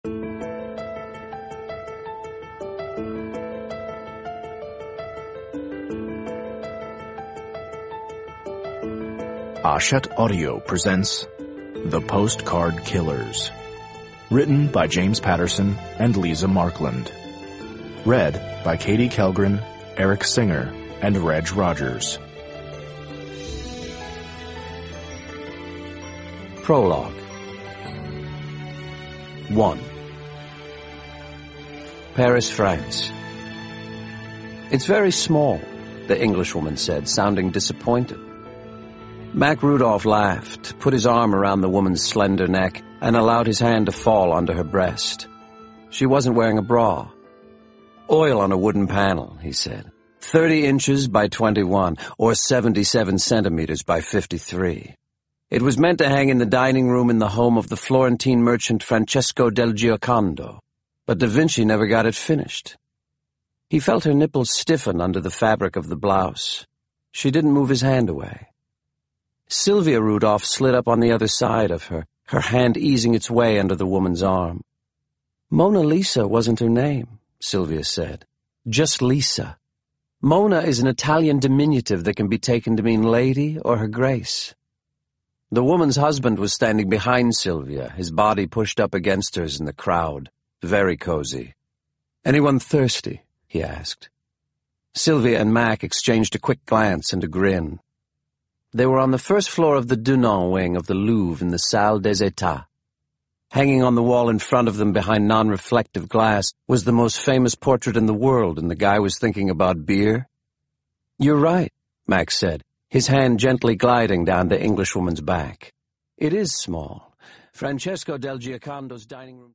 Hachette Audio presents The Postcard Killers. Written by James Patterson and Lisa Markland. Read by Katie Kelgren, Eric Singer, and Reg Rogers. Prologue 1. Paris, France. "It's very small," the Englishwoman said, sounding disappointed. Mac Rudolph laughed, put his arm around the woman's slender neck, and allowed his hand to fall onto her breast. She wasn't wearing a bra. "Oil on a wooden panel," he said. 30 inches by 21, or 77 centimeters by 53. It was meant to hang in the dining room in the home of the Florentine merchant Francesco del Giocondo, but Da Vinci never got it finished. He felt her nipples stiffen under the fabric of the blouse. She didn't move his hand away. Sylvia Rudolph slid up on the other side of her, her hand easing its way under the woman's arm. "Mona Lisa wasn't her name," Sylvia said. "Just Lisa. Mona is an Italian diminutive that can be taken to mean lady or her grace." The woman's husband was standing behind Sylvia, his body pushed up against hers in the crowd, very cozy. "Anyone thirsty?" he asked. Sylvia and Mac exchanged a quick glance and a grin. They were on the first floor of the Dunant wing of the Louvre in the Salle des États. Hanging on the wall in front of them behind non-reflective glass was the most famous portrait in the world, and the guy was thinking about beer. "You're right," Max said, his hand gently gliding down the Englishwoman's back. "It is small. Francesco del Giocondo's dining room..."